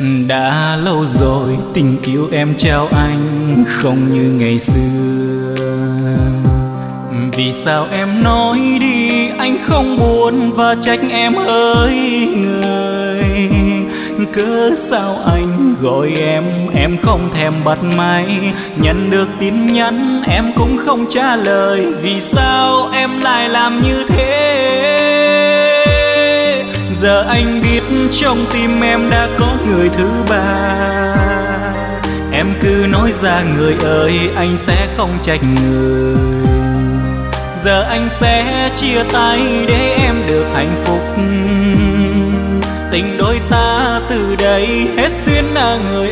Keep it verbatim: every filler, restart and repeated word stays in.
Đã lâu rồi tình yêu em trao anh không như ngày xưa. Vì sao em nói đi anh không buồn và trách em hỡi người. Cớ sao anh gọi em em không thèm bắt máy, nhận được tin nhắn em cũng không trả lời. Vì sao em lại làm như thế? Giờ anh biết trong tim em đã có người thứ ba. Em cứ nói ra người ơi anh sẽ không trách người. Giờ anh sẽ chia tay để em được hạnh phúc. Tình đôi ta từ đây hết duyên là người